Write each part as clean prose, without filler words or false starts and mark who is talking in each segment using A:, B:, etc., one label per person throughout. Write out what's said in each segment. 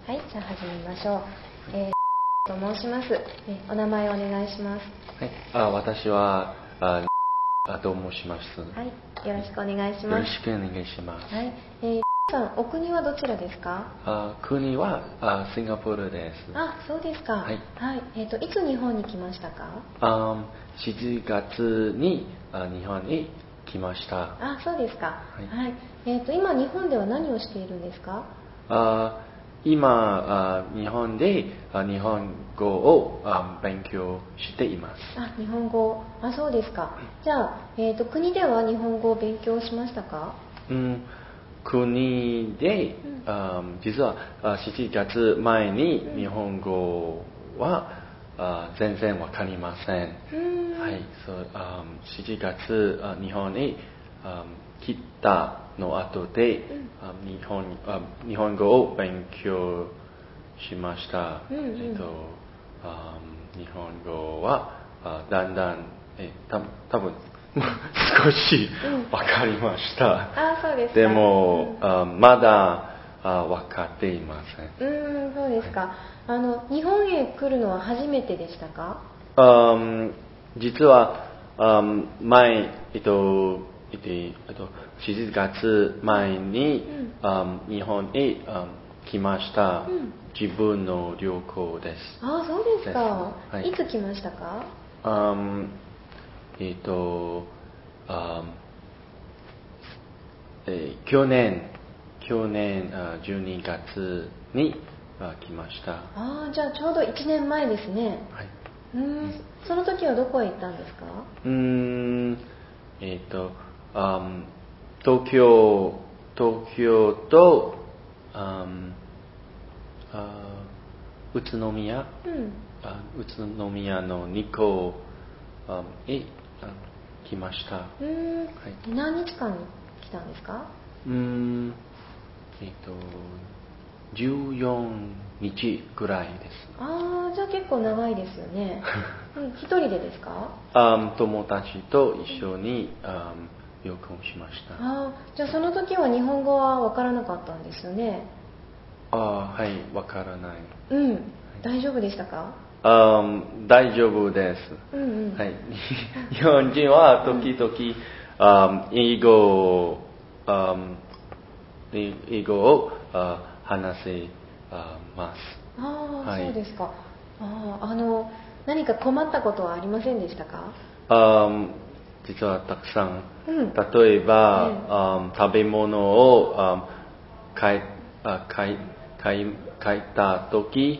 A: はい、じゃあ始めましょう。と申します。お名前をお願いします。
B: はい、私はと申します。
A: はい、よろしくお願いします。
B: よろしくお願いします。
A: はい、さん、お国はどちらですか？
B: 国はシンガポールです。
A: あ、そうですか。
B: はい。
A: はい、いつ日本に来ましたか
B: ？7月に日本に来ました。
A: あ、そうですか。
B: はい。
A: はい。今日本では何をしているんですか？
B: 今日本で日本語を勉強しています。
A: あ、日本語。あ、そうですか。じゃあ、国では日本語を勉強しましたか？
B: 国で、実は7月前に日本語は全然わかりません。はい、7月日本に来たの後で、日本語を勉強しました。日本語はだんだん多分少しわかりました。
A: あ、そうですか。
B: でも、まだ分かっていません。
A: そうですか。日本へ来るのは初めてでしたか？
B: 実は前7月前に日本へ来ました。自分の旅行です。
A: あ、そうですか。
B: はい、
A: いつ来ましたか？
B: 去年12月に来ました。
A: じゃあちょうど1年前ですね。
B: はい。
A: その時はどこへ行ったんですか？
B: 東京と宇都宮、宇都宮の2個へ来ました。はい、
A: 何日間来たんですか
B: ？14日ぐらいです。
A: じゃあ結構長いですよね。一人でですか？
B: 友達と一緒に旅行しました。
A: じゃあその時は日本語は分からなかったんですよね。
B: はい、分からない。
A: 大丈夫でしたか？
B: 大丈夫です。はい、日本人は時々、英語を話せます。
A: はい、そうですか。何か困ったことはありませんでしたか？
B: 実はたくさん。例えば、食べ物を買った時、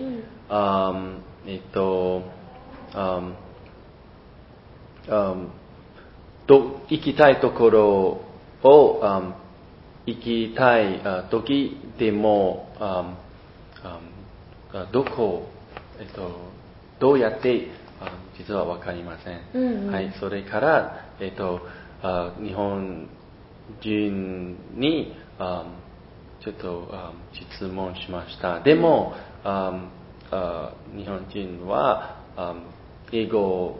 B: 行きたいところを行きたい時でもどうやって実は分かりません。はい、それから日本人にちょっと質問しました。でも日本人は英語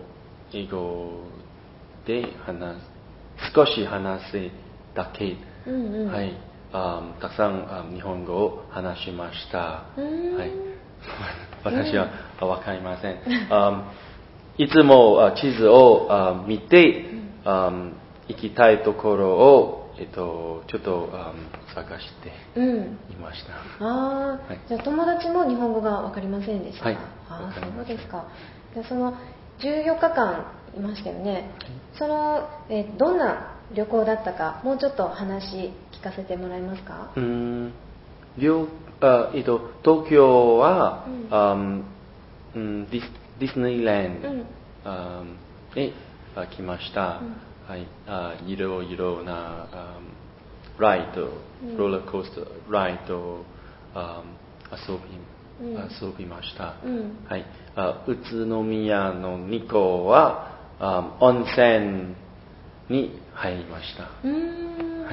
B: で少し話せだけ。はい、たくさん日本語を話しました。はい、私は分かりません。いつも地図を見て行きたいところをちょっと探していました。
A: じゃあ友達も日本語が分かりませんでした。
B: はい、
A: そうですか。じゃあその14日間いましたよね。どんな旅行だったか、もうちょっと話聞かせてもらえますか？
B: 東京は、ディズニーランドへ来ました。はい、いろいろなライド、ローラーコースターライドを遊びました。はい、宇都宮の2個は温泉に入りました。はい。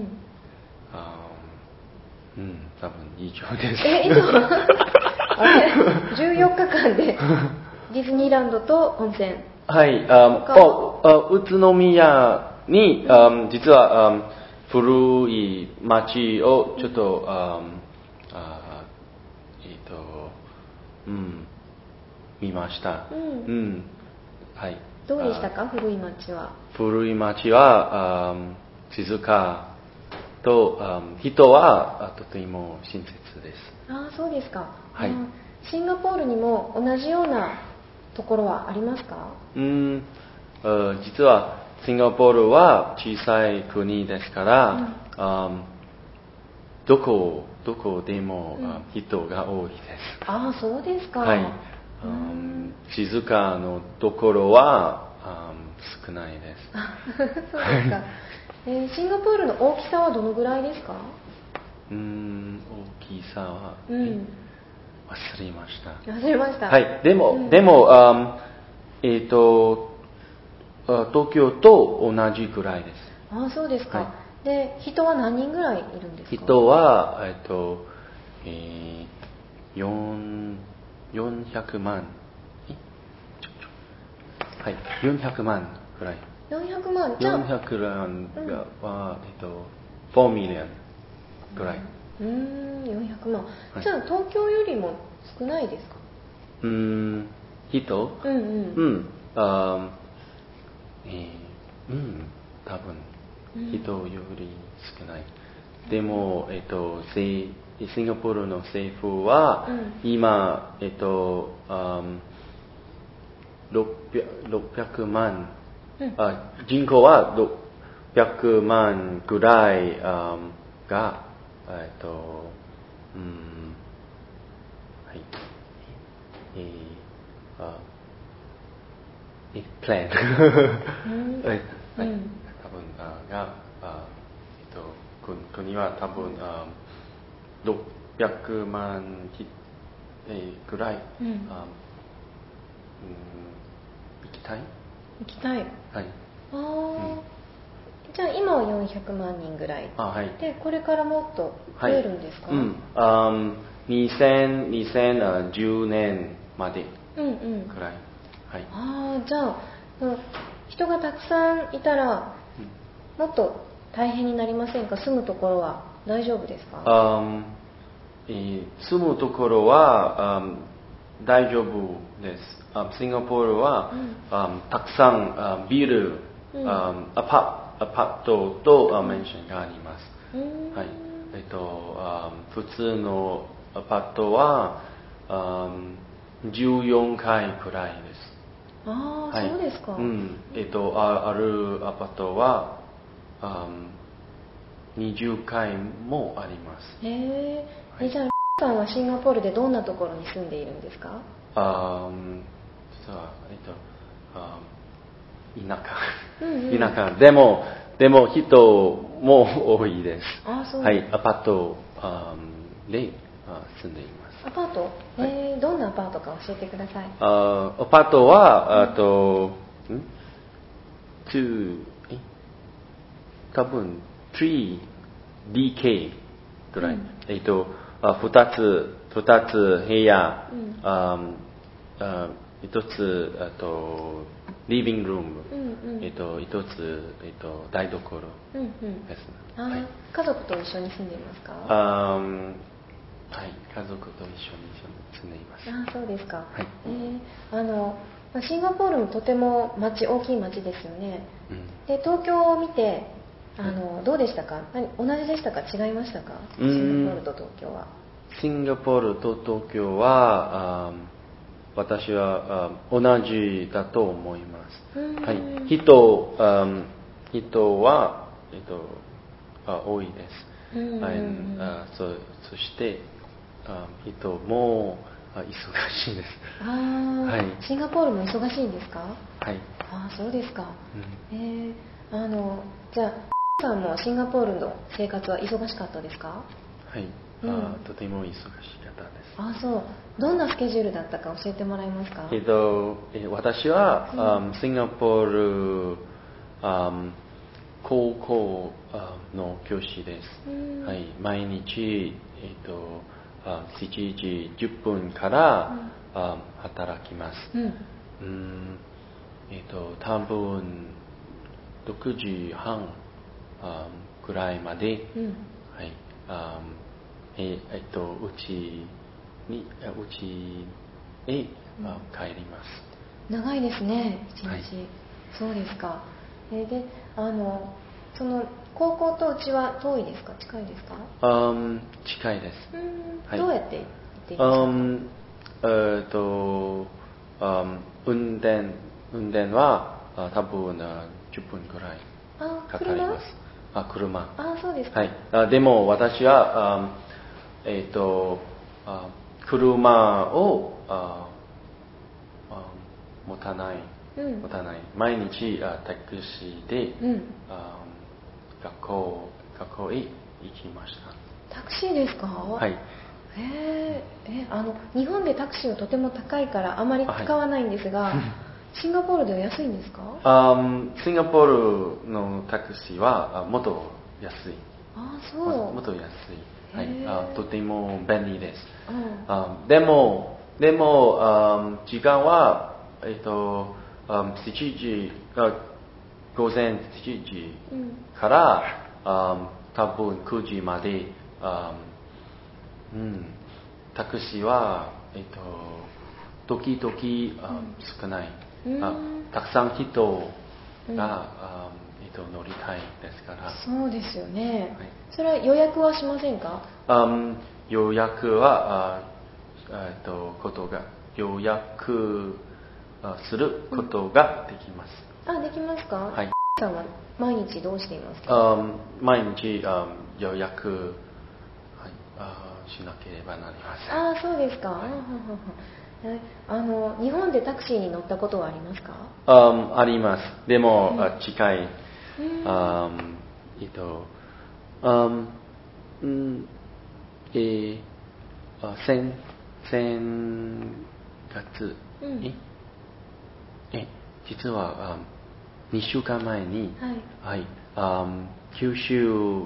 B: 多分以上です。
A: 14日間でディズニーランドと温泉。
B: はい。宇都宮に実は古い町をちょっと見ました。はい。
A: どうでしたか、古い町は。
B: 古い町は静かと人はとても親切です。
A: ああ、そうですか。
B: はい。
A: シンガポールにも同じようなところはありますか？
B: 実はシンガポールは小さい国ですから、どこでも、人が多いです。
A: ああ、そうですか。
B: はい。静かのところは少ないです。
A: そうですか。シンガポールの大きさはどのぐらいですか？
B: 大きさは、忘れました。
A: 忘れました。
B: はい。でも、東京と同じくらいです。
A: ああ、そうですか。
B: はい、
A: で、人は何人ぐらいいるんですか？
B: 人は、400万。はい、400万くらい。
A: 400万。じゃあ
B: 400万は、4ミリオンくらい。
A: 400万。じゃあ東京よりも少ないですか？
B: 人？多分、人より少ない。でも、シンガポールの政府は、今、600万、人口は600万ぐらいが、プラン多分が、国は多分600万ぐらい、
A: 行きたい。
B: はい。
A: じゃあ今は400万人ぐらい。
B: はい。
A: で、これからもっと増えるんですか？
B: 2010年までくらい。はい。
A: じゃあ人がたくさんいたら、もっと大変になりませんか？住むところは大丈夫ですか？
B: 住むところは大丈夫です。シンガポールは、たくさんビル、アパートとマンションがあります。はい。普通のアパートは14階くらいです。
A: はい、そうですか。
B: あるアパートは20階もあります。
A: じゃあさんはシンガポールでどんなところに住んでいるんですか？
B: 実は田舎でも人も多いです。はい、アパートで住んでいます。
A: アパート、どんなアパートか教えてください。
B: アパートは多分 3DK ぐらい、2つ部屋、1つリビングルーム、1つ台所です。
A: 家族と一緒に住んでいますか？
B: はい、家族と一緒に住んでいます。
A: そうですか。
B: はい。
A: シンガポールもとても大きい町ですよね。で、東京を見てどうでしたか？同じでしたか？違いましたか？シンガポールと東京は。
B: シンガポールと東京は私は同じだと思います。はい、人は多いです。そして人も忙しいです。
A: シンガポールも忙しいんですか？
B: はい。
A: そうですか。じゃあさんもシンガポールの生活は忙しかったですか？
B: はい。とても忙しかったです。
A: そう。どんなスケジュールだったか教えてもらえますか？
B: 私は、シンガポール高校の教師です。はい、毎日、7時10分から、働きます。多分6時半くらいまで、はい、うちにうちへ帰ります。
A: 長いですね、一日。
B: はい、
A: そうですか。で、その高校とうちは遠いですか、近いですか？
B: 近いです。
A: はい、どうやって行っています
B: か？運転は多分10分くらいかかります。車。
A: そうですか。
B: はい。でも私は車を持たない。毎日タクシーで、学校へ行きました。
A: タクシーですか？
B: はい。
A: 日本でタクシーはとても高いからあまり使わないんですが、シンガポールでは安いんですか？
B: シンガポールのタクシーはもっと安い。
A: そう。
B: もっと安い。はい。とても便利です。でも時間は7時午前7時から、多分9時まで、タクシーは時々少ない。たくさん人が、乗りたいですから。
A: そうですよね。はい、それは予約はしませんか？
B: 予約は予約することができます。
A: できますか？
B: はい。
A: さんは毎日どうしていますか？
B: 毎日予約、しなければなりません。
A: そうですか。日本でタクシーに乗ったことはありますか？
B: あります。でも、近い。先月に、実は2週間前に、九州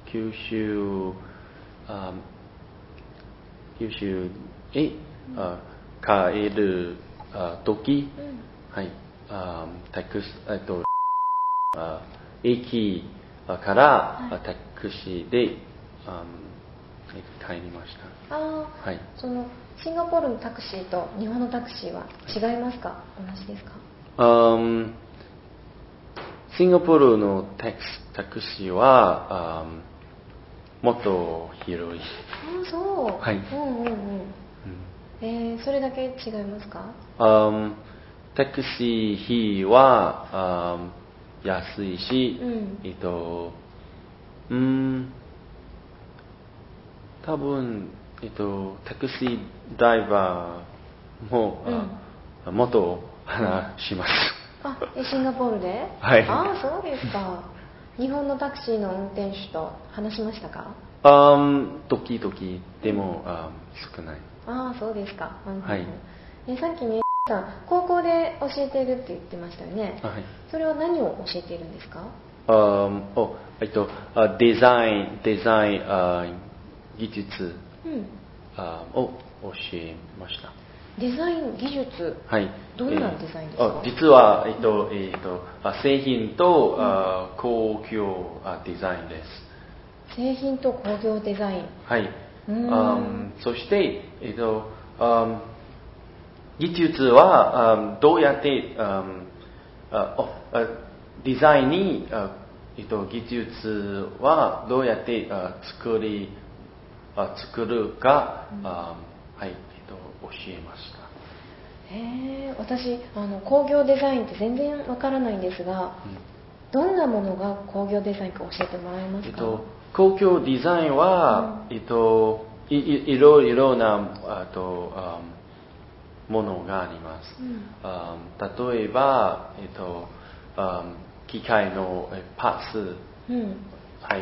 B: へ帰る時、駅からタクシーで帰りました。
A: そのシンガポールのタクシーと日本のタクシーは違いますか？同じですか？
B: シンガポールのタクシーはもっと広い。
A: そう。
B: はい。
A: それだけ違いますか？
B: タクシー費は安いし、多分タクシードライバーも、もっと話します。
A: シンガポールで？
B: はい。
A: そうですか。日本のタクシーの運転手と話しましたか？
B: 時々でも、少ない。
A: そうですか。
B: はい。
A: さっきね、高校で教えているって言ってましたよね。
B: はい。
A: それは何を教えているんですか？
B: デザイン、技術を教えました。
A: デザイン技術。
B: はい。
A: どんなデザインですか？
B: 実は製品と工業デザインです。
A: 製品と工業デザイン。
B: はい。そして技術はどうやってデザインに技術はどうやって作るか、教えました。
A: 私工業デザインって全然わからないんですが、どんなものが工業デザインか教えてもらえますか？
B: 工業デザインは、いろいろなものがあります。例えば、機械のパーツ、はい、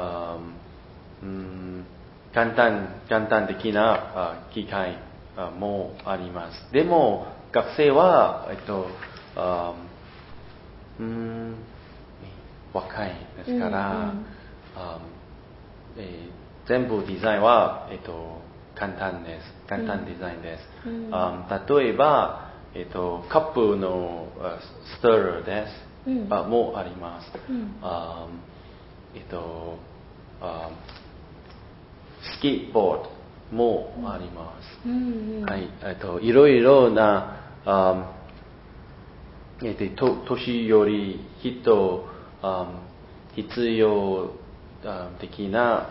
B: 簡単的な機械もあります。でも学生は若いですから、全部デザインは簡単デザインです。例えばカップのスターです。もあります。スケートボーもあります。はい、いろいろな年寄り人必要的な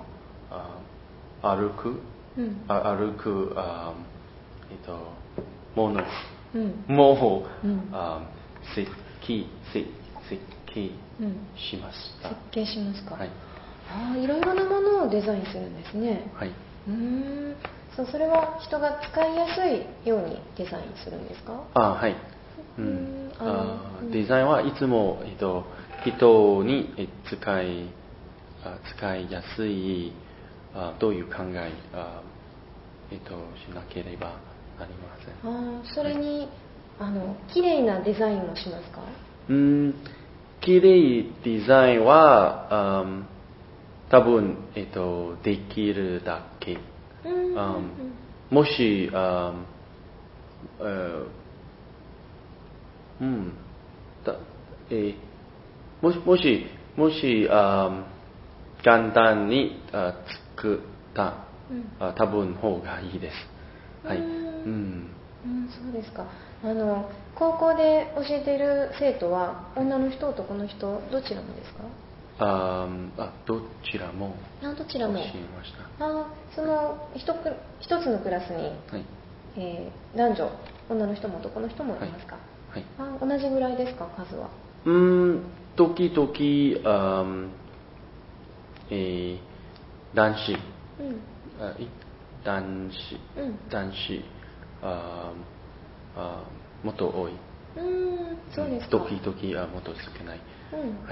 B: 歩くものも設計しました。
A: 設計しますか。
B: はい。
A: いろいろなものをデザインするんですね。
B: はい。
A: それは人が使いやすいようにデザインするんですか？
B: はい。デザインはいつも人に使いやすいどういう考えしなければなりません。
A: それに綺麗なデザインもしますか？
B: 綺麗デザインは多分できるだけ。もしもし簡単に作った多分方がいいです。はい。
A: そうですか。高校で教えている生徒は女の人、男の人、どちらもですか？
B: どちらも
A: どちらも
B: 教えました。
A: その一つのクラスに、
B: はい、
A: 男女、女の人も男の人もいますか？
B: はい。
A: 同じぐらいですか、数は？
B: 時々男子、もっと多い。
A: そうですか。
B: 時々もっと少ない。はい。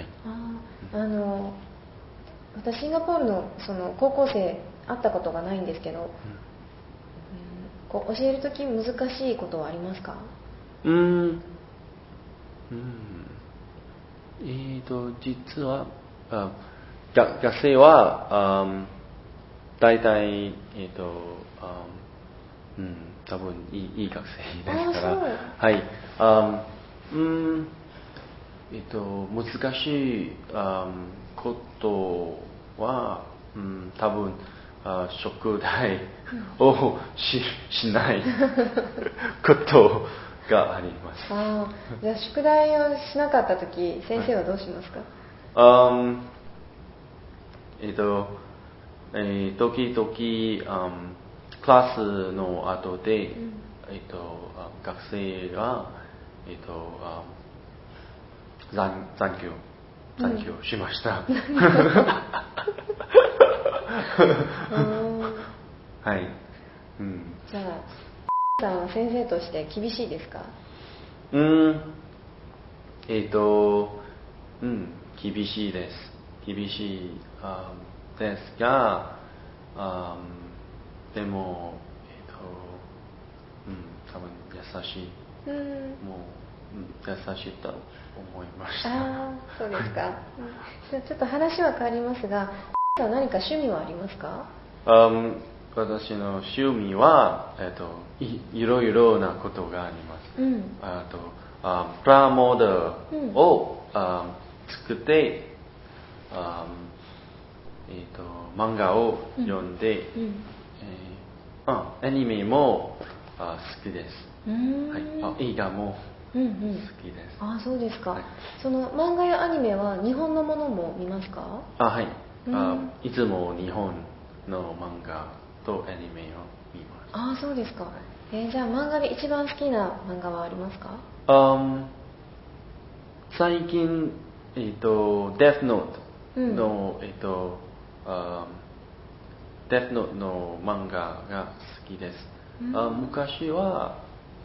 A: 私シンガポールのその高校生会ったことがないんですけど、教えるとき難しいことはありますか？
B: 実は学生は大体多分いい学生ですから、はい。難しいことは多分宿題をしないことがあります。
A: じゃあ宿題をしなかったとき、先生はどうしますか？
B: 時々クラスの後で、学生が残業しました。はい。
A: じゃあさんは先生として厳しいですか？
B: 厳しいです。厳しいですが、でも多分優しい。優しいと思いました。
A: そうですか。じゃあちょっと話は変わりますが、何か趣味はありますか？
B: 私の趣味は、いろいろなことがあります。プラモデルを、作って、漫画を読んで、アニメも好きです。はい、映画も好きです。
A: そうですか。その漫画やアニメは日本のものも見ますか？
B: はい。いつも日本の漫画とアニメを見ます。
A: そうですか。じゃあ漫画で一番好きな漫画はありますか？
B: 最近デスノートのデスノートの漫画が好きです。昔は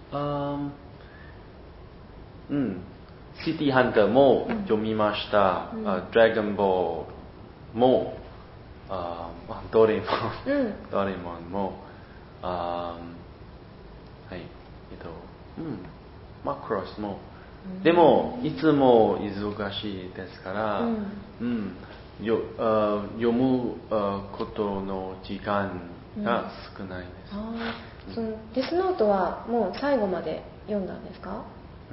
B: シティハンターも読みました。ドラゴンボールもドレモンもマクロスも。でもいつも忙しいですから、読むことの時間が少ないです。
A: そのデスノートはもう最後まで読んだんですか？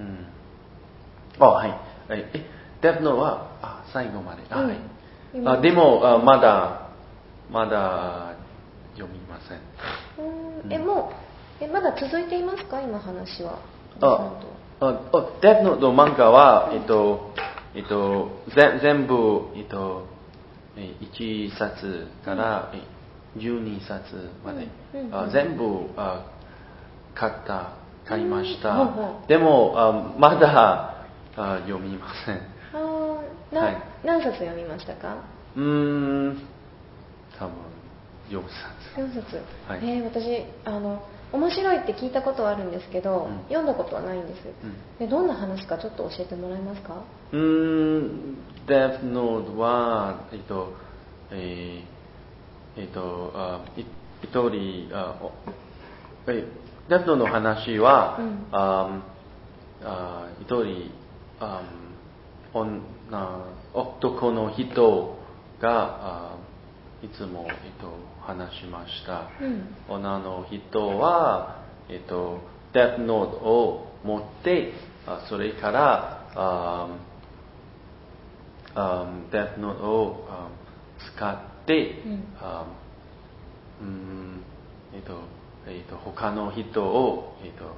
B: はい。デスノートは最後まで。でもまだ読みません。
A: もうまだ続いていますか、今話は。
B: デスノート漫画は、全部、1冊から12冊まで、全部買いました。でも、まだ読みません。
A: 何冊読みましたか？
B: 多分4冊。
A: 私面白いって聞いたことはあるんですけど、読んだことはないんです。でどんな話かちょっと教えてもらえますか？
B: デスノートは一人デスノートの話は、一人男の人がいつも話しました。女の人はデスノートを持ってそれからデスノートを使って他の人を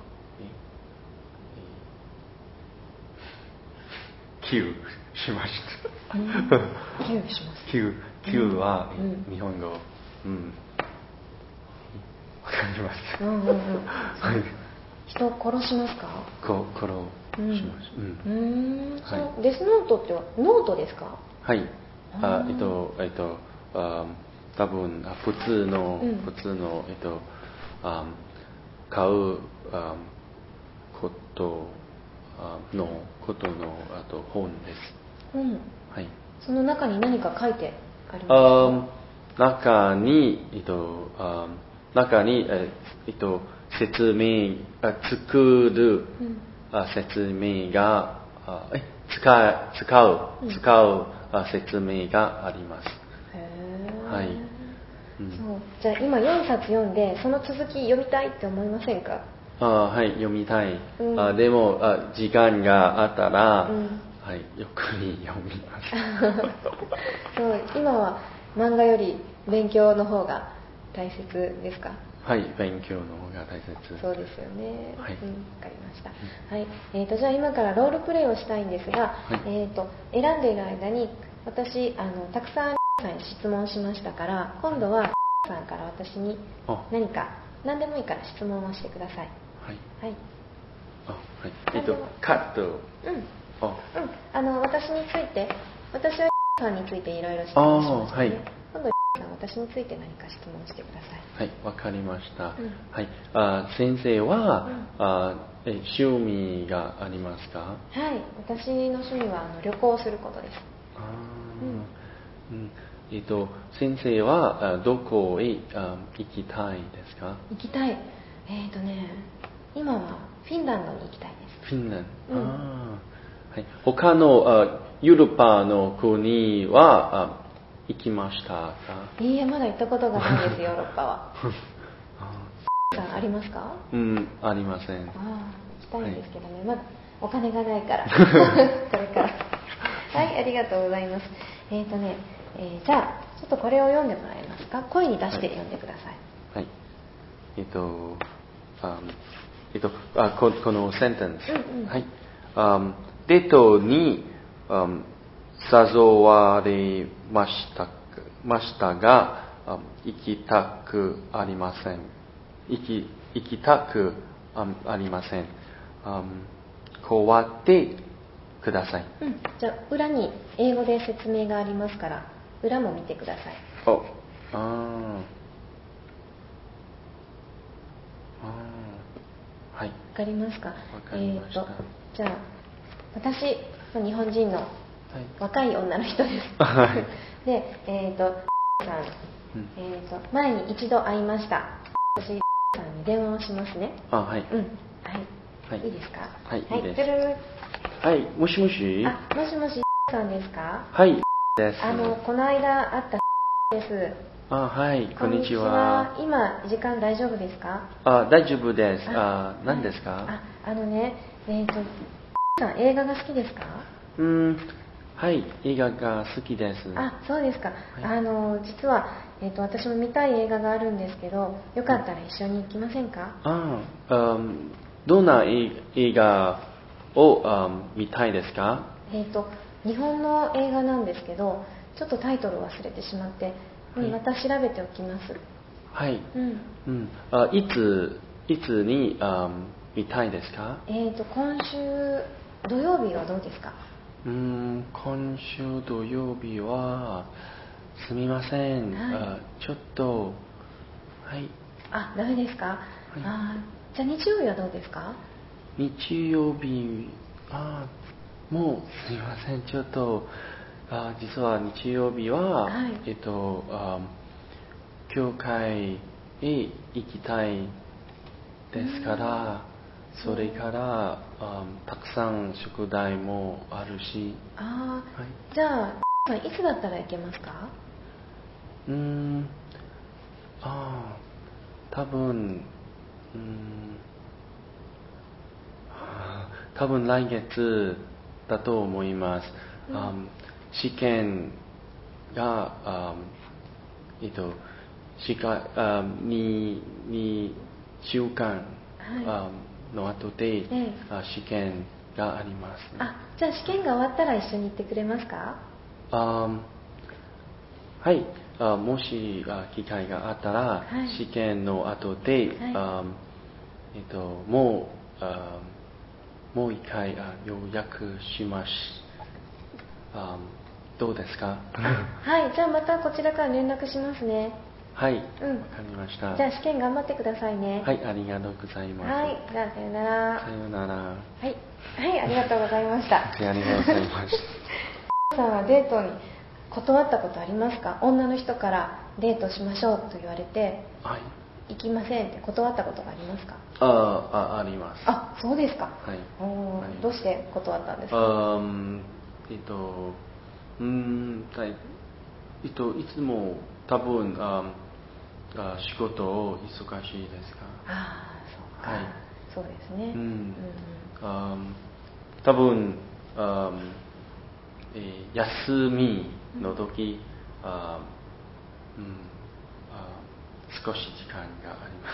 B: キューしました。
A: キューします。
B: キューは日本語。わかります。
A: 人を殺しますか？
B: 殺します。
A: デスノートってはノートですか？
B: はい。多分普通の買うことの本です。はい。
A: その中に何か書いてありますか？
B: 中に説明作る説明が使う説明があります。はい。
A: そうじゃあ今4冊読んでその続き読みたいって思いませんか？
B: はい、読みたい。でも時間があったら、はい、ゆっくり読みます。
A: そう今は漫画より勉強の方が大切ですか？
B: はい、勉強の方が大切。
A: そうですよね。
B: はい。
A: わかりました。はい。じゃあ今からロールプレイをしたいんですが、選んでいる間に私たくさんさんに質問しましたから、今度はさんから私に何でもいいから質問をしてください。
B: はい。
A: はい。
B: カット。
A: 私について、私はさんについていろいろ質問しましたね。今度さん私について何か質問してください。
B: はい、わかりました。はい。先生は趣味がありますか？
A: はい。私の趣味は旅行することです。
B: 先生はどこへ行きたいですか？
A: 行きたい。今はフィンランドに行きたいです。
B: フィンランド。はい。他のヨーロッパの国は行きましたか？
A: いいえ、まだ行ったことがないです。ヨーロッパは。ありますか？
B: ありません。
A: 行きたいんですけどね、まだお金がないからこれからはい、ありがとうございます。じゃあちょっとこれを読んでもらえますか？声に出して読んでください。
B: はい。このセンテンス。はい。デートに誘われましたが、行きたくありません。行きたくありません。断ってください。
A: じゃあ裏に英語で説明がありますから裏も見てください。はい。わかりますか？わかりました。じゃあ私日本人の若い女の人です。はい、でさん、前に一度会いました。私さんに電話をしますね。
B: はい。
A: はい。いいですか？
B: はい。いいです。はい。もしもし。
A: もしもしさんですか？
B: はい。です。
A: この間会ったです。
B: はい。こんにちは。
A: 今時間大丈夫ですか？
B: 大丈夫です。何ですか？
A: さん映画が好きですか？
B: はい、映画が好きです。
A: そうですか。実は私も見たい映画があるんですけど、よかったら一緒に行きませんか？
B: どんな映画を見たいですか？
A: 日本の映画なんですけど、ちょっとタイトル忘れてしまって、また調べておきます。
B: はい。いつに見たいですか？
A: 今週土曜日はどうですか？
B: 今週土曜日はすみません、ちょっと
A: ダメですか？じゃあ日曜日はどうですか？
B: 日曜日もうすみません、ちょっと実は日曜日は、教会へ行きたいですから、それからたくさん宿題もあるし。
A: じゃあいつだったら行けますか？
B: 多分来月だと思います。試験が2週間の後で試験があります。
A: じゃあ試験が終わったら一緒に行ってくれますか？
B: はい、もし機会があったら、試験の後で、もう一回予約します。どうですか？
A: じゃあまたこちらから連絡しますね。
B: わかりました。
A: じゃあ試験頑張ってくださいね。
B: ありがとうございます。
A: じゃあさよなら。
B: さよなら。
A: ありがとうございました。
B: ありがとうございました。
A: さんはデートに断ったことありますか？女の人からデートしましょうと言われて、行きませんって断ったことがありますか？
B: あります。
A: そうですか。どうして断ったんですか？
B: いつも多分仕事を忙しいですか？
A: そうか。そうですね。
B: 多分休みの時、少し時間があります。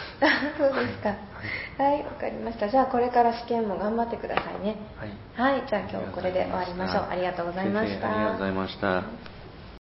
A: そうですか。わかりました。じゃあこれから試験も頑張ってくださいね。じゃあ今日これで終わりましょう。ありがとうございました。
B: ありがとうございました。